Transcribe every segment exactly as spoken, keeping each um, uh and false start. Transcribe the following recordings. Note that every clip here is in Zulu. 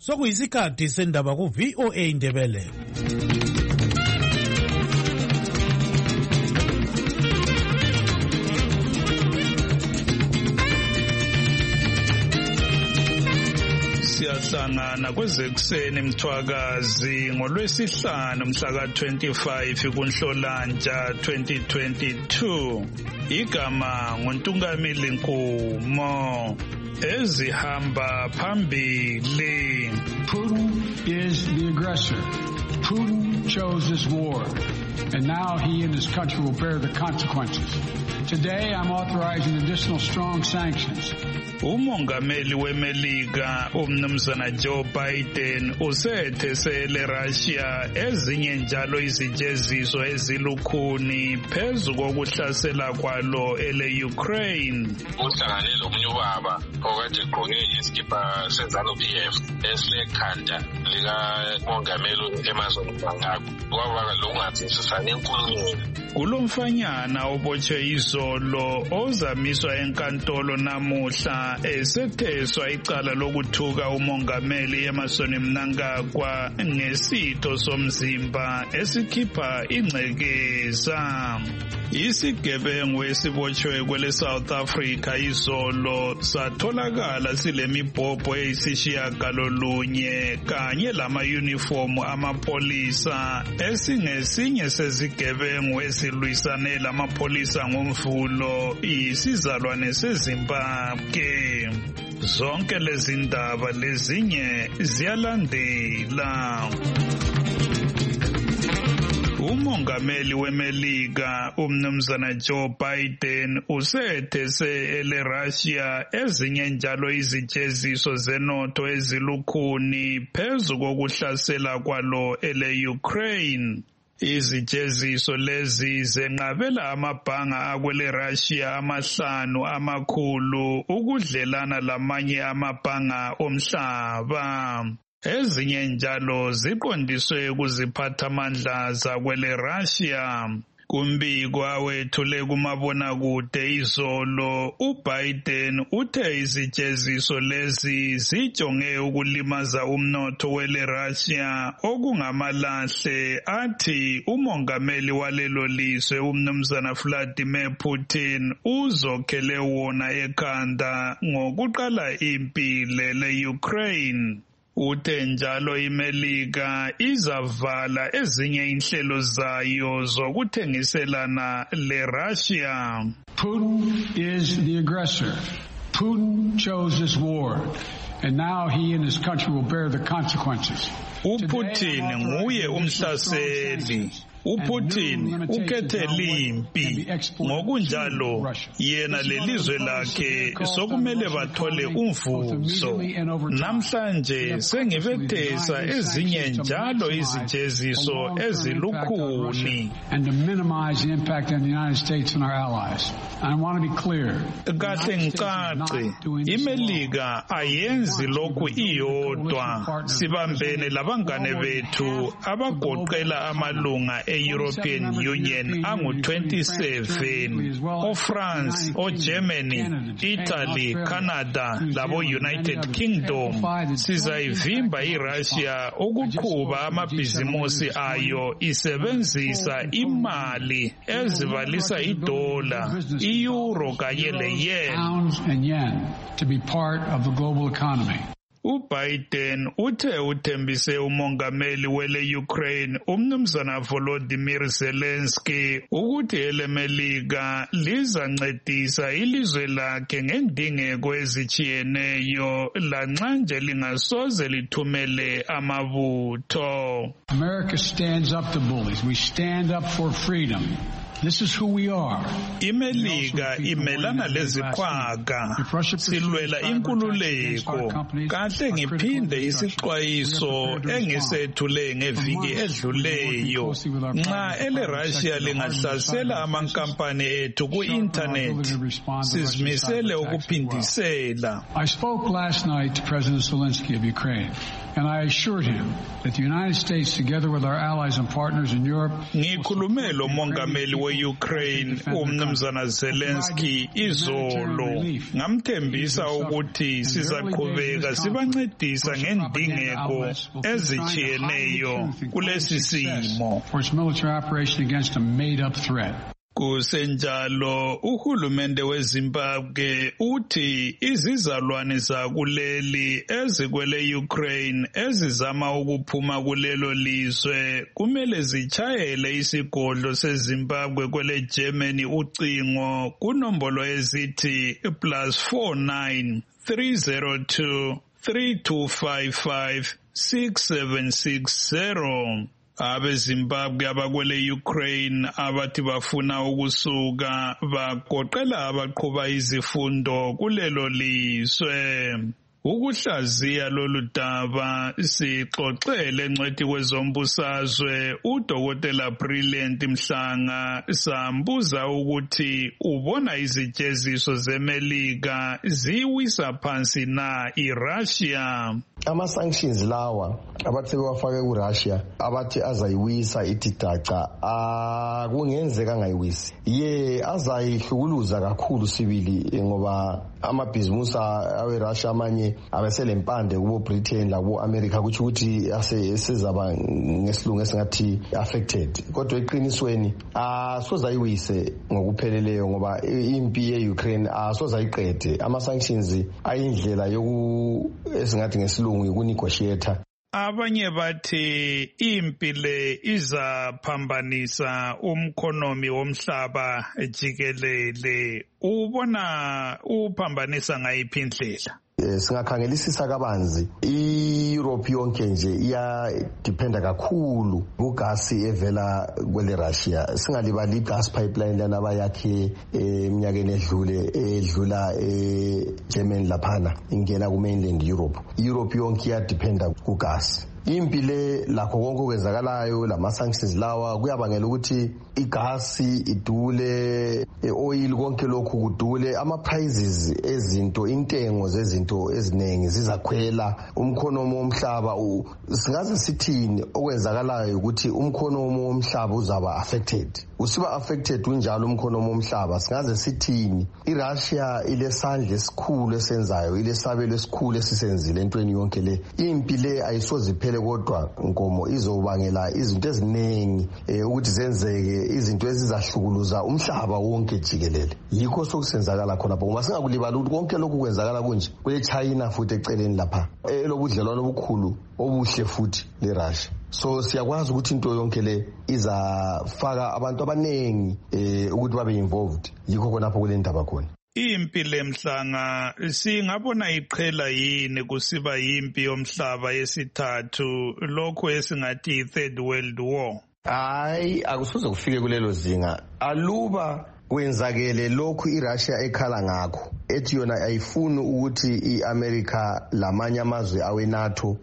Sokuyisikhathi sendaba ku V O A Indebele. Siyahlangana kwezekuseni Mthwakazi ngolwesihlanu mhla ka twenty-five kuNhlolanja twenty twenty-two. Igama nguNtungamili Nkumo. Ezihamba phambili. Putin is the aggressor. Putin chose this war, and now he and his country will bear the consequences. Today, I'm authorizing additional strong sanctions. Umongameli weMelika umnumzana Joe Biden usethesele Russia ezinye njalo izijeziso ezilukhuni phezu kokuhlasela kwalo ele Ukraine. Uhlanganele omunye ubaba okade egqoke iskipa senzalo P F esilekhanda lika mongameli Emazon Mnangagwa kwaba lokungathisisana enkulumo. Kulomfanyana obotshwe izolo ozamiswa enkantolo namuhla esetheswa icala lokuthuka umongameli Emazon Mnangagwa ngesitho somzimba esikhipha ingcekeza. Isigebengu esibotshwe kwele South Africa izolo satholakala silemibhobho eyisishiyagalolunye kanye lama uniform amapolisa esingesinye sezigebengu esilwisane lamapolisa ngomvulo isizalwane seZimbabwe. Zonke lezi ndaba lezinye ziyalandela. Umongameli weMelika umnumzana Joe Biden usethese ele Russia ezinye njalo izijeziso zenotho ezilukhuni phezu kokuhlasela kwalo ele Ukraine. Izijeziso lezi zenqabela amabhanga akwele Russia amahlanu amakhulu ukudlelana lamanye amabhanga omhlaba. Ezinye njalo ziqondiswe kuziphathamandla zakwele Russia. Kumbiko awethule kumabonakude izolo uBiden uthe izijeziso lezi zijonge ukulimaza umnotho wele Russia okungamalahle athi umongameli walelo lizwe umnumzana Vladimir Putin uzokhele wona ekhanda ngokuqala impi le Ukraine. Uthe njalo iMelika izavala ezinye inhlelo zayo zokuthengiselana le Russia. Putin is the aggressor. Putin chose this war, and now he and his country will bear the consequences. uPutin nguye umhlaseli. uPutin ukhethe limpi ngokunjalo yena lelizwe lakhe sokumele bathole umvuzo. Namhlanje sengibethesa ezinye njalo izijeziso ezilukhuni. Kahle ngicace iMelika ayenzi lokhu iyodwa. Sibambene labangane bethu abagoqela amalunga European Union angu twenty-seven, o-France, o-Germany, Italy, Canada, labo United Kingdom. Sizayivimba iRussia ukuqhuba amabhizimusi ayo isebenzisa imali ezibalisa idola, i-euro kanye le-yen. To be part of the global economy. uBiden uthe uthembise umongameli wele Ukraine umnumzana Volodymyr Zelensky ukuthi eleMelika lizancedisa ilizwe lakhe ngendingeko ezichiyeneyo lanxa nje lingasoze lithumele amabutho. America stands up to bullies. We stand up for freedom. This is who we are. iMelika imelana leziqhwaga silwela inkululeko. Kahle ngiphinde isixwayiso engisethule ngeviki edluleyo. Nxa ele Russia lingahlasela amankampani ethu ku-internet sizimisele ukuphindisela. I spoke last night to President Zelensky of Ukraine, and I assured him that the United States, together with our allies and partners in Europe, ngikhulume lo mongameli we-Ukraine umnumzana Zelensky izolo ngamthembisa ukuthi sizaqhubeka sibancedisa ngendingeko ezitshiyeneyo kulesi simo. Kusenjalo uhulumende weZimbabwe uthi izizalwane zakuleli ezikwele Ukraine ezizama ukuphuma kulelo lizwe kumele zichayele isigodlo seZimbabwe kwele Germany ucingo kunombolo ezithi plus four nine three zero two three two five five six seven six zero. AbeZimbabwe abakwele Ukraine abathi bafuna ukusuka bagoqela abaqhuba izifundo kulelo lizwe. Ukuhlaziya lolu daba sixoxele encwadi kwezombusazwe uDokotela Brilliant Mhlanga sambuza ukuthi ubona izijeziso zeMelika ziwisa phansi na iRussia. Ama sanctions lawa abathi bafake kuRussia abathi azayiwisa ithi daca akungenzeka ngayiwisi ye azayihlukuluza kakhulu sibili ngoba amabhizimusi aweRussia amanye abesele impande kubo Britain la kubo America kuthi ukuthi asezaba ngesilungu esingathi affected kodwa eqinisweni asoza ayiwise ngokupheleleyo ngoba impi yeUkraine asoza ayiqede. Ama sanctions ayindlela yoku esingathi ngesilungu ukunegotiate. Abanye bathi impi le izaphambanisa umkhonomi womhlaba jikelele. Ubona uphambanisa ngayiphi indlela? Singakhangelisisa kabanzi iEurope yonke nje iya dependa kakhulu kugasi evela kwele Russia. Singalibali gas pipeline lana bayakhe eminyakeni edlule edlula eGermany laphana ingena ku mainland Europe. Europe yonke iya dependa kugasi. Impi le lakho konke okwenzakalayo lama sanctions lawa kuyabangela ukuthi igasi idule, oil konke lokhu kudule, ama prices ezinto, intengo zezinto eziningi zizakhwela, umkhonomi womhlaba singaze sithini okwenzakalayo ukuthi umkhonomi womhlaba uzaba affected. Usiba affected unjalo umkhonomi womhlaba singaze sithini iRussia ilesandla esikhulu esenzayo, ilesabelo esikhulu esisenzile entweni yonke le. Impi le ayisoze iphele kodwa inkomo izobangela izinto eziningi ukuthi zenzeke, izinto ezizahlukuluza umhlaba wonke jikelele. Yikho sokusenzakala khona ngoba singakulibala ukuthi konke lokhu kwenzakala kunje kule China futhi eceleni lapha elobudlelwano obukhulu obuhle futhi le Russia. So siyakwazi ukuthi into yonke le izafaka abantu abanengi ukuthi babe involved. Yikho khona lapho kule ndaba khona. Impi lemhlanga singabona iqhela yini kusiba yimpi yomhlaba yesithathu lokho esingathi third world war? Hayi akusoze kufike kulelo zinga. Aluba kwenzakele lokhu iRussia ekhala ngakho ethi yona ayifuni ukuthi iAmerica lamanye amazwe aweNATO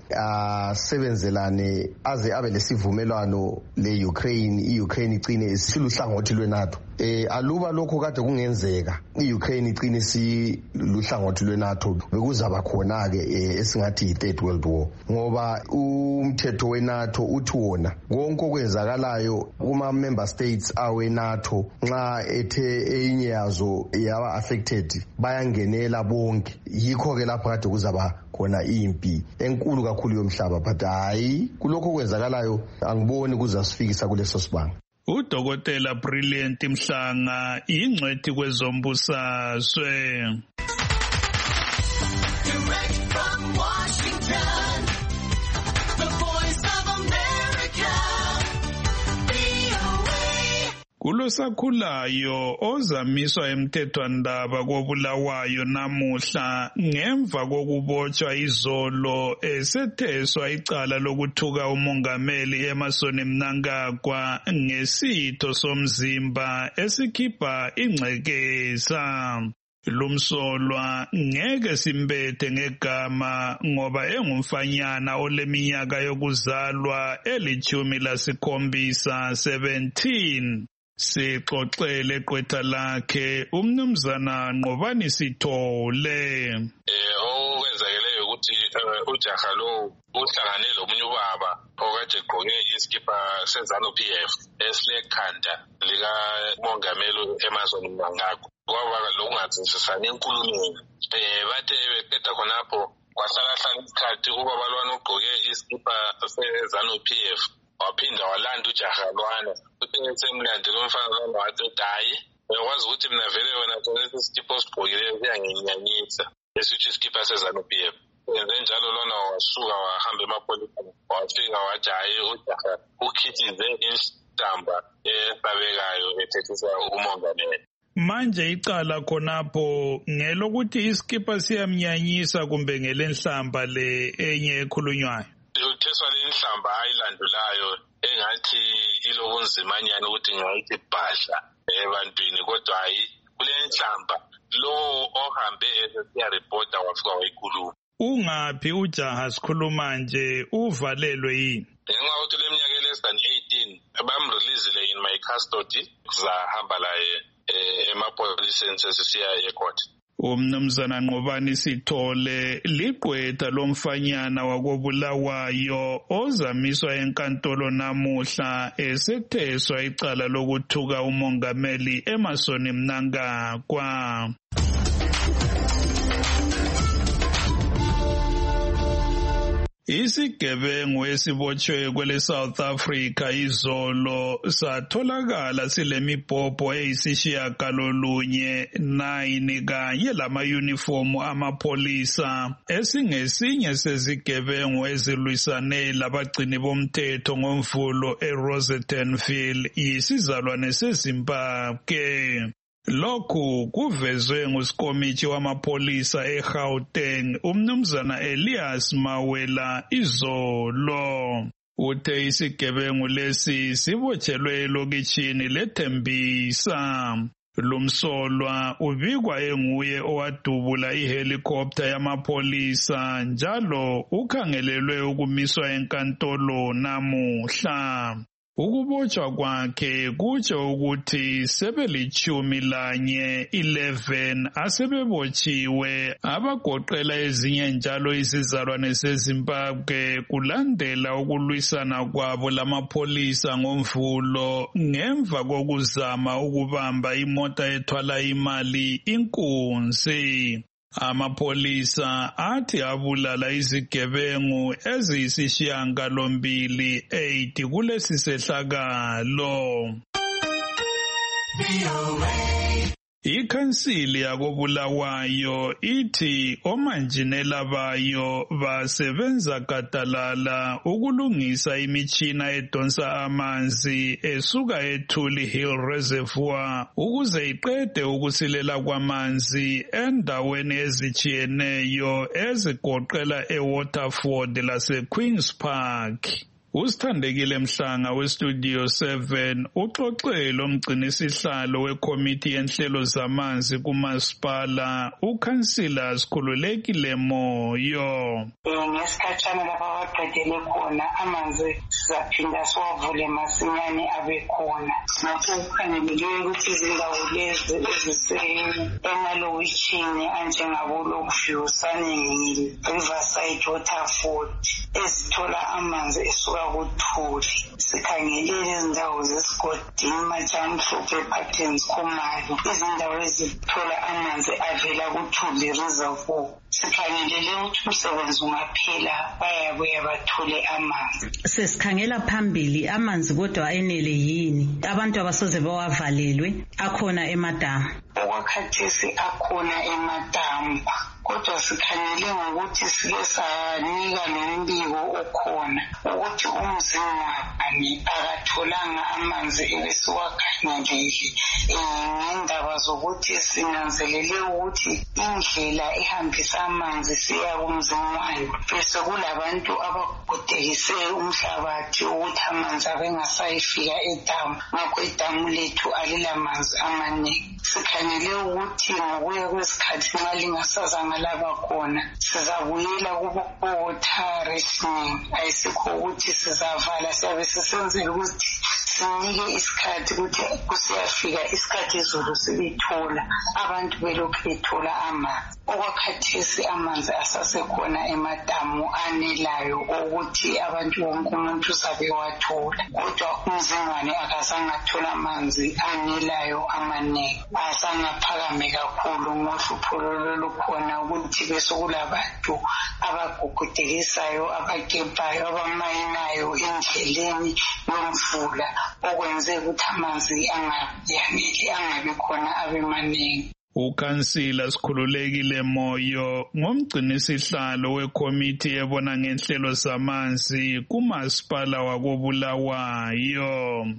asebenzelane aze abe lesivumelwano leUkraine, iUkraine igcine isiluhlangothi lweNATO. Eh aluba lokho kade kungenzeka iUkraine igcine siluhlangothi lweNATO bekuzaba khona ke esingathi i-third world war ngoba umthetho weNATO uthi wona konke okwenzakalayo kuma member states aweNATO nxa ethe enye yazo yaba affected bayangenela bonke. Yikho ke lapho kade kuzaba khona impi enkulu kakhulu yomhlaba, but hayi kulokho kwenzakalayo angiboni kuzasifikisa kuleso sibanga. uDokotela Brilliant Mhlanga ingcwethi kwezombusazwe. Kulosakhulayo ozamiswa emthethwandaba kobulawayo namuhla ngemva kokubotshwa izolo esetheswa icala lokuthuka umongameli Emmerson Mnangagwa ngesitho somzimba esikhipha ingcekeza. Lumsolwa ngeke simbethe ngegama ngoba engumfanyana oleminyaka yokuzalwa elithumi lasikhombisa seventeen. Sixoxele qwetha lakhe umnumzana Nqobani Sithole. Eh okwenzakeleyo ukuthi ujaha lo uhlangane lomunye ubaba okade egqoke iskipa seZANU-P F esilekhanda likamongameli Emmerson Mnangagwa. Kwaba lokungatshisisani enkulumweni. Eh bathe beqeda khonapho kwahlala-hlala isikhathi ubaba lwana ugqoke iskipa seZANU-P F waphinda walanda ujaha lwana. Uthe semlandela umfana lwana wathi hayi uyakwazi ukuthi mina vele wena lesi skipa osigqokileyo kuyanginyanyisa esithi iskipa seZANU-P F. Yenze njalo lona wasuka wahamba emapoliseni wafika wathi hayi ujaha ukhithize inhlamba esabekayo ethethisa umongameli. Manje icala khonapho ngelokuthi iskipa siyamnyanyisa kumbe ngelenhlamba le enye ekhulunywayo. Utheswa lenhlamba ayilandulayo engathi ilobunzimanyana ukuthi ngayithi bhadla ebantwini kodwa hayi kulenhlamba lo ohambe esiya reporter wafika wayikhuluma. Ungaphi ujaha sikhuluma nje uvalelwe yini? Ngenxa yokuthi leminyaka less than eighteen bamreleasele in my custody kuzahamba laye emapoliseni sesisiya ecourt. Umnumzana Nqobani Sithole liqwetha lomfanyana wakobulawayo ozamiswa enkantolo namuhla esetheswa icala lokuthuka umongameli Emmerson Mnangagwa. Isigebengu esibotshwe kwele South Africa izolo satholakala silemibhobho eyisishiyagalolunye nine kanye lama-uniform amapolisa esingesinye sezigebengu ezilwisane labagcini bomthetho ngomvulo eRosettenville yisizalwane seZimbabwe. Lokhu kuvezwe nguSikomithi wamapolisa eGauteng umnumzana Elias Mawela izolo. Uthe isigebengu lesi sibotshelwe elokitshini leThembisa. Lumsolwa ubikwa enguye owadubula ihelicopter yamapolisa njalo ukhangelelwe ukumiswa enkantolo namuhla. Ukubotshwa kwakhe kutsho ukuthi sebelitshumi lanye eleven asebebotshiwe abagoqela ezinye njalo izizalwane seZimbabwe kulandela ukulwisana kwabo lamapolisa ngomvulo ngemva kokuzama ukubamba imota ethwala imali inkunzi. Amapolisa athi abulala izigebengu eziyisishiyagalombili eight kulesi sehlakalo. Ikhansili yakobulawayo ithi omanjinela bayo basebenza gadalala ukulungisa imitshina edonsa amanzi esuka eThuli Hill Reservoir ukuze iqede ukusilela kwamanzi endaweni ezitshiyeneyo ezigoqela eWaterford laseQueen's Park. Usithandekile Mhlanga weStudio seven uxoxe lomgcinisihlalo wekomiti yenhlelo zamanzi kumasipala uKhansila Sikhululekile Moyo. Ngesikhatshana lapha abaqedele khona amanzi sizaphinda siwavule masinyane abe khona. Ngakho kukhangelelwe ukuthi izindawo lezi ezisemalokitshini anjengabolovu Sunning, Riverside, Waterford ezithola amanzi esuka kuThuli. Sikhangelele izindawo zesigodini Matshamhlophe Patterns Khumalo izindawo ezithola amanzi avela kuThuli Reservoir. Sikhangelele ukuthi umsebenzi ungaphela bayabuya bathole amanzi. Sesikhangela phambili amanzi kodwa enele yini? Abantu abasoze bawavalelwe akhona emadamu. Okwakhathesi akhona emadamu. Kodwa sikhangele ngokuthi sike sanika nombiko okhona ukuthi umzingwane akatholanga amanzi ebesiwakhangelile ngendaba zokuthi sinanzelele ukuthi indlela ihambisa amanzi siya kumzingwane bese kulabantu abagodekise umhlabathi ukuthi amanzi abengasayifika edamu ngakho idamu lethu alilamanzi amaningi. Sikhangele ukuthi ngokuya kwesikhathi nxa lingasazanga laba khona sizabuyela kubo water rationing ayisikho ukuthi sizavala siyabe sisenzela ukuthi sinike isikhathi ukuthi kusiyafika isikhathi izulu silithola abantu belokhu bethola amanzi. Okwakhathesi amanzi asasekhona emadamu anelayo ukuthi abantu bonke umuntu uzabe wathola, kodwa umzingwane akazangathola amanzi anelayo amaningi, asangaphakame kakhulu ngohlupho lolukhona ukuthi besokulabantu abagugudekisayo, abagebhayo, abamayinayo endleleni yomfula, okwenze ukuthi amanzi angayaneli, angabi khona abe maningi. Ukhansila Sikhululekile Moyo ngomgcinisihlalo wekomiti ebona ngenhlelo zamanzi kumasipala wakoBulawayo.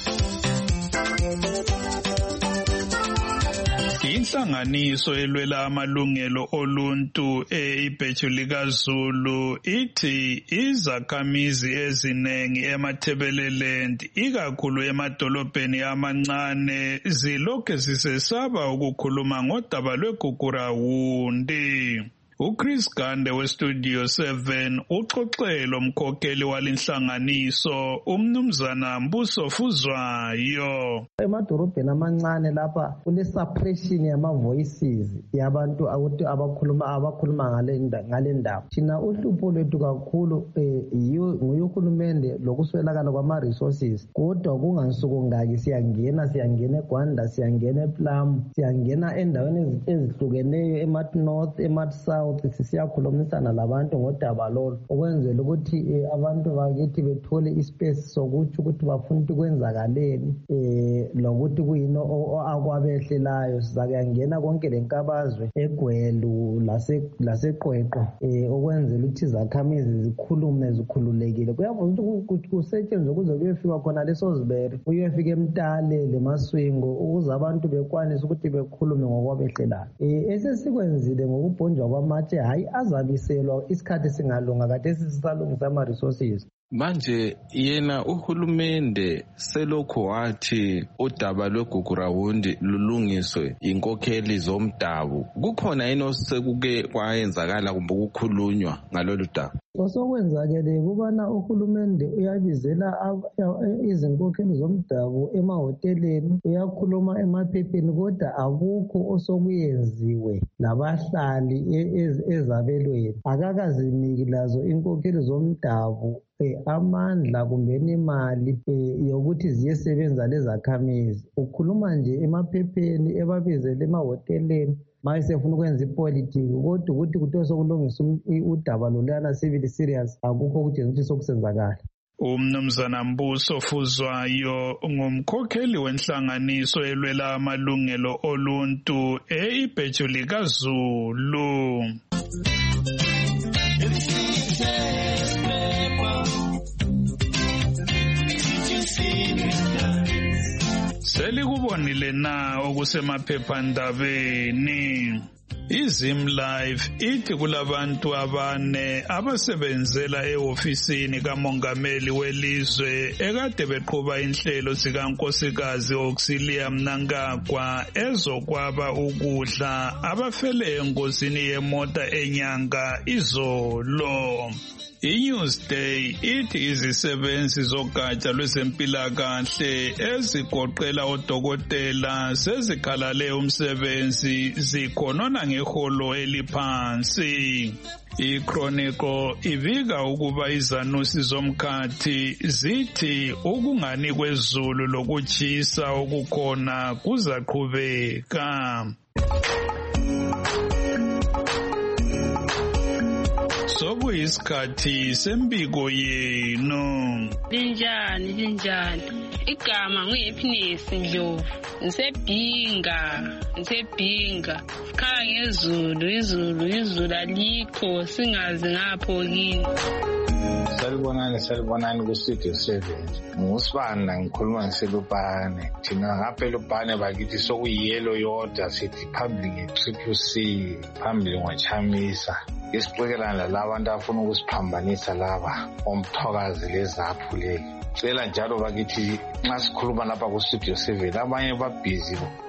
Inhlanganiso elwela amalungelo oluntu eIbhejulika Zulu ithi izakhamizi ezinengi eMathebeleland ikakhulu emadolobheni amancane zilokhu zisesaba ukukhuluma ngodaba lweGugurawundi. uChris Gande weStudio seven uxoxelo umkhokheli walinhlanganiso umnumzana Mbuso Fuzwayo. Emadorobheni amancane lapha kule suppression yama voices yabantu ukuthi abakhuluma abakhuluma ngale ngale ndaba. Thina uhlupho lwethu kakhulu nguyuhulumende lokuswelakala kwama resources, kodwa kungansuku ngaki siyangena siyangena eGwanda, siyangena ePlum, siyangena endaweni ezihlukeneyo eMat North, eMat South, sisiyakhulumisana labantu ngodaba lolu ukwenzela ukuthi abantu bakithi bethole ispace sokuthi ukuthi bafuna ukuthi kwenzakaleni eh lokuthi kuyino akwabehlelayo. Sizakuyangena konke lenkabazwe eGwelu lase laseQweqwe eh okwenzela ukuthi izakhamizi zikhulume zikhululekile. Kuyavuza ukuthi kusetshenzwe kuze kuyefika khona leso zibere, kuyefika eMtale leMaswingo ukuze abantu bekwanise ukuthi bekhulume ngokwabehlelayo. Eh esesikwenzile ngokubhonjwa kwama hayi azabiselwa isikhathi singalunga kade sisisalungisa ama resources. Manje yena uhulumende selokho wathi udaba lweGugurawundi lulungiswe inkokheli zomdabu. Kukhona yini osekuke kwayenzakala kumbe ukukhulunywa ngalolu daba? Osokwenzakele kubana uhulumende uyabizela izinkokheli zomdabu emahoteleni, uyakhuluma emaphepheni, kodwa akukho osokuyenziwe nabahlali ezabelweni. Akakaziniki lazo inkokheli zomdabu amandla kumbe imali yokuthi ziyesebenza lezakhamizi. Ukhuluma nje emaphepheni ebabizele emahoteleni mayesefuna ukwenza ipolitiki, kodwa ukuthi kuthi sokulungisa udaba lolana civil serious akukho ukutshengisa ukuthi sokusenzakala. Umnumzana Mbuso Fuzwayo ngumkhokheli wenhlanganiso elwela amalungelo oluntu eIbhejulika Zulu. Selikubonile na okusemaphephandabeni. iZimlife ithi kulabantu abane abasebenzela ehofisini kamongameli welizwe ekade beqhuba inhlelo zikankosikazi Auxilium Mnangagwa ezokwaba ukudla abafele engozini yemota enyanga izolo. iNewsday ithi izisebenzi zogatsha lwezempilakahle ezigoqela odokotela sezikhalale umsebenzi zikhonona ngeholo eliphansi. iChronicle ibika ukuba izanusi zomkhathi zithi ukungani kwezulu lokutshisa okukhona kuzaqhubeka. Sokuyisikhathi sembiko yenu. Linjani linjani. Igama nguHappiness Ndlovu. Ngisebhinga, ngisebhinga. Sikhala ngezulu, izulu, izulu alikho singazi ngapho kini. Salibonani salibonani kuStudio seven. Ngusibana ngikhuluma ngiselupane. Thina ngapha elupane bakithi sokuyiyelo yodwa sithi phambili ngeTriple C, phambili ngoChamisa. Isiqikelana labantu afuna ukusiphambanisa laba omthokazi lezaphuleki. Cela njalo bakithi nxa sikhuluma lapha kuStudio seven abanye babhizi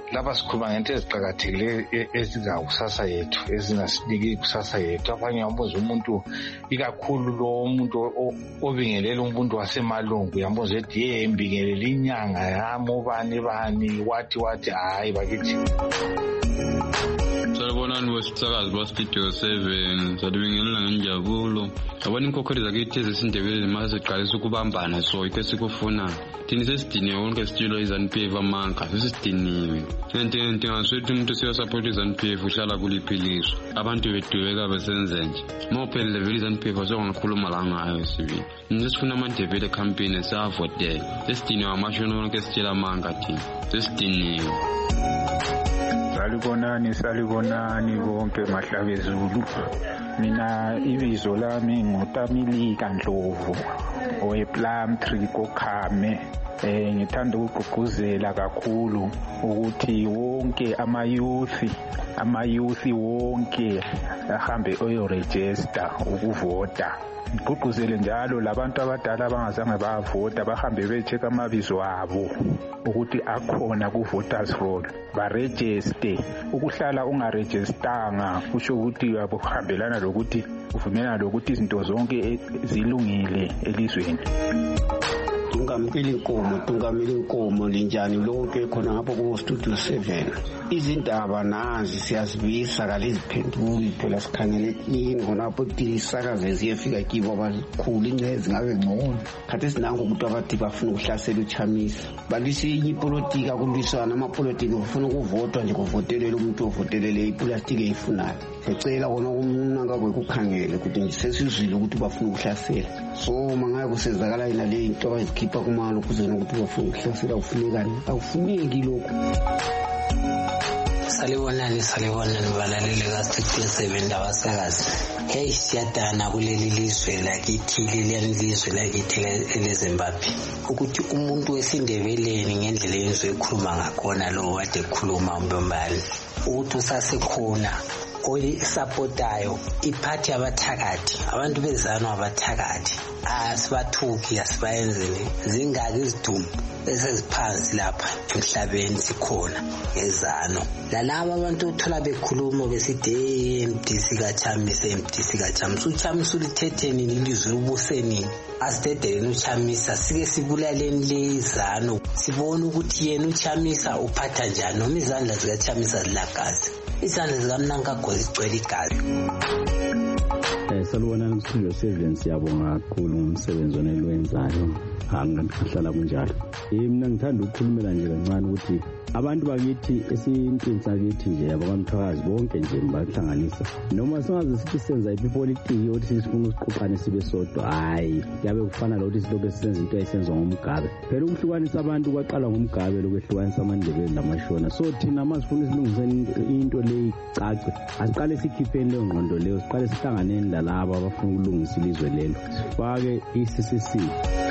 lapha sikhuluma ngento eziqakathekileyo ezingakusasa yethu ezingasiniki ikusasa yethu. Abanye yambuza umuntu ikakhulu lo umuntu obingelela umuntu wasemalungu yambuza ethi ye mbingelela inyanga yami ubani bani wathi wathi hayi bakithi. Salibonani wesitsakazi bastudio seven salibingelela ngenjabulo. Abona inkokheli zakithi ezesindebeleni mase siqalisa ukubambana so ike sikufuna thini sesidiniwe wonke sitshilo izanu P F amanka sesidiniwe sente ntingaswethi umuntu siyasupport izanu P F uhlala kuliphiliso abantu bedubeka besenze nje mawuphelele vele izanu P F asokungakhuluma la ngayo sibili nje sifuna amandebele campaign siyavotela sesidiniwe amashona wonke sitshela amanka thina sesidiniwe. Salibonani salibonani bonke mahlabezulu. Mina ibizo lami nguTamilika Ndlovu owePlum Tree koKhame. Eh ngithanda ukugqugquzela kakhulu ukuthi wonke amayouth amayouth wonke ahambe oyoregister ukuvota. Ngigqugquzele njalo labantu abadala abangazange bavota bahambe becheck amabizo abo ukuthi akhona ku voters roll baregister. Ukuhlala ungarejistanga kusho ukuthi uyabuhambelana lokuthi uvumelana lokuthi izinto zonke zilungile elizweni. Tungamile inkomo tungamile inkomo linjani lonke khona ngapho ku studio seven. Izindaba nazi siyazibisa kaliziphenduli phela sikhangele yini khonapho tisakaze ziyefika kibo abakhulu incezi ngabe ngcono. Khathi sinango ukuthi abathi bafuna ukuhlasela uChamisa. Balisi ipolitika kulwisana amapolitiki ufuna ukuvotwa nje kuvotelela umuntu ovotelele ipolitiki eyifunayo. Sicela kona umnanga kwekukhangele ukuthi ngisesizwile ukuthi bafuna ukuhlasela. So mangaye kusezakala ina le into abazikhipha kumalo kuzena ukuthi bafuna ukuhlasela ufunekani awufuneki lokho. Salibonani salibonani balaleli kaStudio seven abasakazi. Hey siyadana kuleli lizwe lakithi leli lizwe lakithi leZimbabwe ukuthi umuntu wesindebeleni ngendlela yenzwe ekhuluma ngakhona lo wade ekhuluma umbambali ukuthi usasekhona oyi supportayo iphathi abathakathi abantu bezano abathakathi asibathuki asibayenzele zingaki izidumbu eseziphansi lapha emhlabeni sikhona ngezano lalabo abantu othola bekhuluma besithi M D C kaChamisa M D C kaChamisa uChamisa ulithetheni ilizwe ubuseni asidedele uChamisa sike sibulaleni lezano sibona ukuthi yena uChamisa uphatha njani noma izandla zikaChamisa zilagazi izandla zikamnanka gozicwela igazi. Eh salibonani kuStudio seven siyabonga kakhulu ngomsebenzi onelwenzayo angihlala kunjalo. Eh mina ngithanda ukukhulumela nje kancane ukuthi abantu bakithi esintini sakithi nje abamthakazi bonke nje bahlanganisa noma singaze sithi senza ipolitiki ukuthi sifuna ukuqoqana sibe sodwa hayi yabe kufana lokuthi silobe sisenza into ayisenzwa ngomgabe phela ukuhlukanisa abantu kwaqala ngomgabe lokwehlukanisa amandebele namashona so thina masifuna isilungiseni into leyi cace asiqale sikhipheni leyo ngqondo leyo siqale sihlanganeni lalabo abafuna ukulungisa ilizwe lelo sifake i-C C C.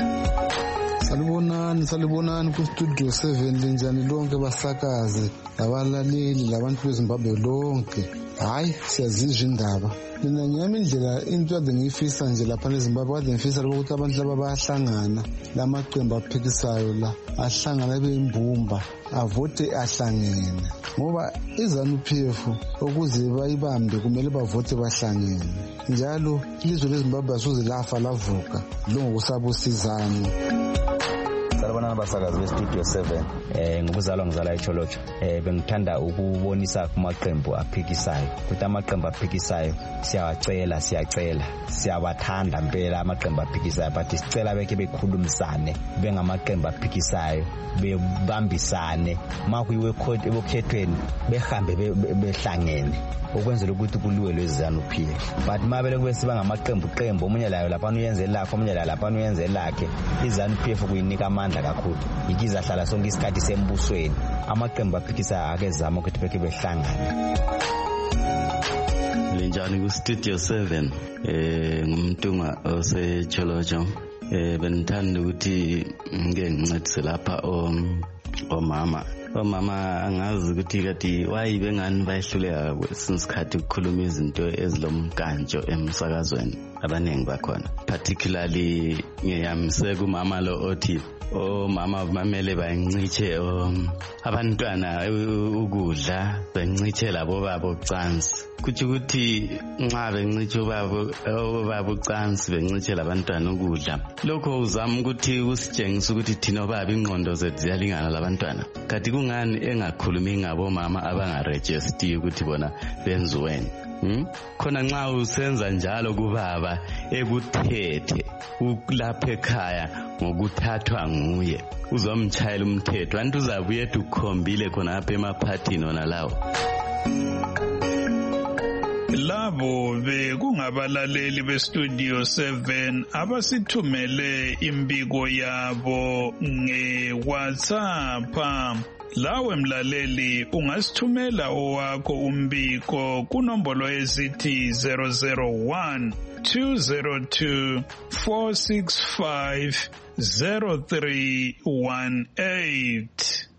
Salibonani salibonani ku Studio seven linjani lonke basakaze abalaleli labantu beZimbabwe lonke. Hayi siyazizwa indaba mina nyama indlela into ade ngifisa nje lapha eZimbabwe ade ngifisa ukuthi abantu laba bayahlangana lamaqembu aphikisayo la ahlangana beyimbumba avote ahlangene ngoba izanu P F ukuze bayibambe kumele bavote bahlangene njalo ilizwe leZimbabwe asoze lafa lavuka lo ngokusabusizana. Salibonani basakazi beStudio seven eh ngokuzalwa ngizala eCholocho eh bengithanda ukubonisa kumaqembu aphikisayo ukuthi amaqembu aphikisayo siyawacela siyacela siyabathanda impela amaqembu aphikisayo but sicela beke bekhulumisane bengamaqembu aphikisayo bebambisane makuyiwe court ebokhethweni behambe behlangene ukwenzela ukuthi kuliwe lezizanu P F but mabele kube siba ngamaqembu qembu omunye layo lapha uyenze lakho omunye la lapha uyenze lakhe izanu P F kuyinika amandla kakhulu ikiza hlala sonke isikhathi sembusweni amaqembu aphikisa akezama ukuthi beke behlangana. Linjani ku Studio seven eh ngumntunga oseCholocho eh benithanda ukuthi ngeke ngincedise lapha omama omama angazi ukuthi kati wayibe ngani bayehluleka kwesinsikhathi ukukhuluma izinto ezilomkantsho emsakazweni abaningi bakhona, particularly ngiyamise kumama lo othi omama bamele bayinciche abantwana ukudla, bayinciche labo babo ucansi. Kuthi ukuthi nxa benciche ubabo obaba ucansi benciche labantwana ukudla, lokho uzama ukuthi usitshengisa ukuthi thina obaba ingqondo zethu ziyalingana labantwana. Kanti kungani engakhulumi ngabo mama abangaregister ukuthi bona benziweni? Hmm? Khona nxa usenza njalo kubaba ekuthethe ulapha ekhaya ngokuthathwa nguye uzomtshayela umthetho, antu uzabuye ethi ukhombile khona apha emaphathini ona lawo. Labo bekungabalaleli beStudio seven abasithumele imbiko yabo nge-WhatsApp. Lawe mlaleli ungasithumela owakho umbiko kunombolo ezithi zero zero one two zero two four six five zero three one eight.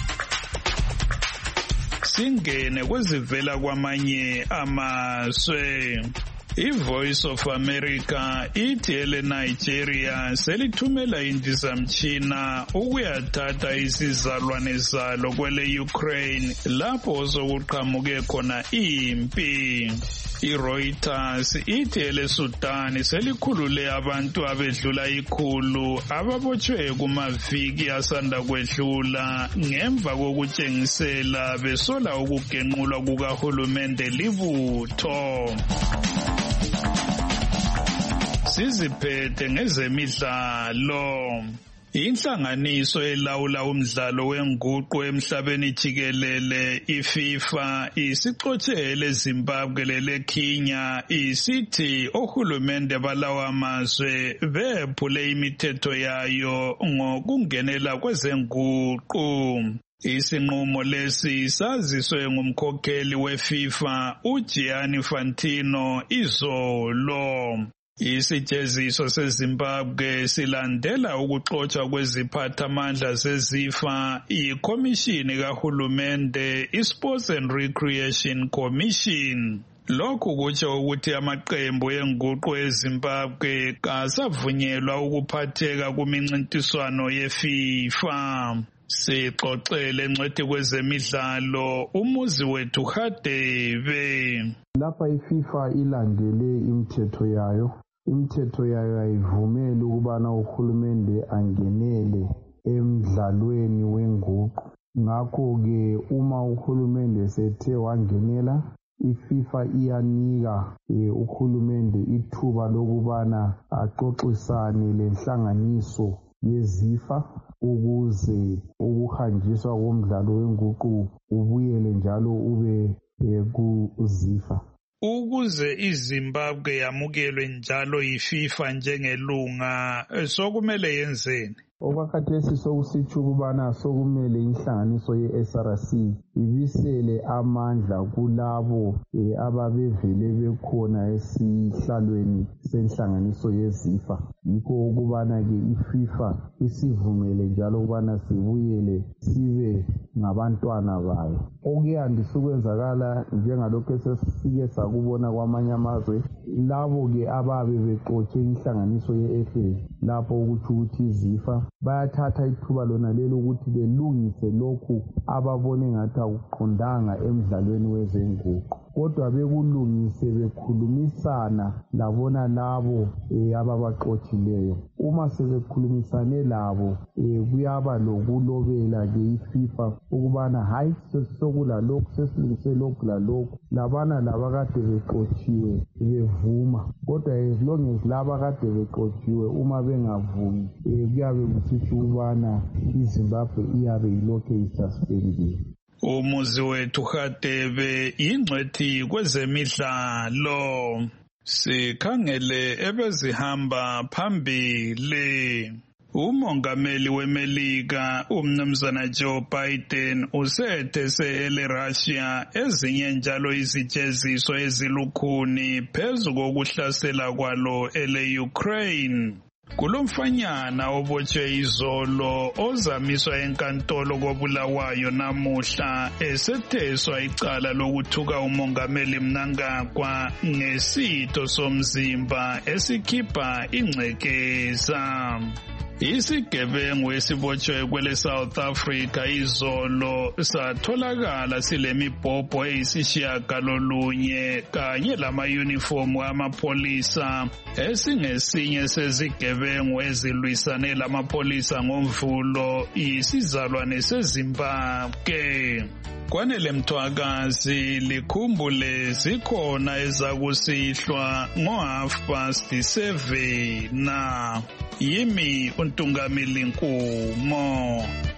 Singene kwezivela kwamanye amazwe. I-Voice of America ithi ele Nigeria selithumela indizamtshina ukuyathatha isizalwane zalo kwele Ukraine lapho sokuqhamuke khona impi. I-Reuters ithi ele Sudan selikhulule abantu abedlula ikhulu ababotshwe kumaviki asanda kwedlula ngemva kokutshengisela besola ukugenqulwa kukahulumende libutho. Siziphethe ngezemidlalo. Inhlanganiso elawula umdlalo wenguqu emhlabeni jikelele iFIFA isixotshelele eZimbabwe lele Kenya isithi ohulumende balawa amazwe bephule imithetho yayo ngokungenela kwezenguqu. Isinqumo lesi saziswe ngumkhokheli weFIFA uGianni Infantino izolo. Isijeziso seZimbabwe silandela ukuxotshwa kweziphathamandla zeZIFA ikhomishini kahulumende iSports and Recreation Commission. Lokhu kutsho ukuthi amaqembu enguqu eZimbabwe kasavunyelwa ukuphatheka kumincintiswano yeFIFA. Sixoxele ngcwethi kwezemidlalo umuzi wethu Hadebe. Lapha iFIFA ilandele imithetho yayo. Imithetho yayo ayivumeli ukubana uhulumende angenele emdlalweni wenguqu. Ngakho-ke uma uhulumende sethe wangenela, iFIFA iyanika uhulumende ithuba lokubana axoxisane lenhlanganiso yeZIFA ukuze ukuhanjiswa komdlalo wenguqu ubuyele njalo ube kuZIFA. Ukuze iZimbabwe yamukelwe njalo yiFIFA njengelunga sokumele yenzeni? Okwakhathesi sokusitsho ukubana sokumele inhlanganiso ye-S R C ibisele amandla kulabo ababevele bekhona esihlalweni senhlanganiso yeZIFA. Yikho ukubana-ke iFIFA isivumele njalo ukubana sibuyele sibe ngabantwana bayo. Okuyandisa ukwenzakala njengalokhu esesike sakubona kwamanye amazwe, labo-ke ababe bexotshe inhlanganiso ye-F A lapho ukutsho ukuthi iZIFA bayathatha ithuba lona lelo ukuthi belungise lokhu ababone ngathi akuqondanga emdlalweni wezenguqu, kodwa bekulungise bekhulumisana labona labo ababaxotshileyo. Uma sebekhulumisane labo kuyaba lokulobela-ke iFIFA ukubana hayi sokulalokhu sesilungise lokhu lalokhu, labana labakade bexotshiwe bevuma, kodwa as long as laba kade bexotshiwe uma bengavumi kuyabe kusitsho ukubana iZimbabwe iyabe ilokhu isuspendiwe. Umuzi wethu Hadebe ingcwethi kwezemidlalo. Sikhangele ebezihamba phambili. Umongameli weMelika umnumzana Joe Biden usethese ele Russia ezinye njalo izijeziso ezilukhuni phezu kokuhlasela kwalo ele Ukraine. Kulomfanyana obotshwe izolo ozamiswa enkantolo koBulawayo namuhla esetheswa icala lokuthuka umongameli Mnangagwa ngesitho somzimba esikhipha ingcekeza. Isigebengu esibotshwe kwele South Africa izolo satholakala silemibhobho eyisishiyagalolunye kanye lama-uniform amapolisa esingesinye sezigebengu ezilwisane lamapolisa ngoMvulo yisizalwane seZimbabwe. Kwanele Mthwakazi likhumbule zikhona ezakusihlwa ngo half past seven na yimi uNtungamili Nkumo.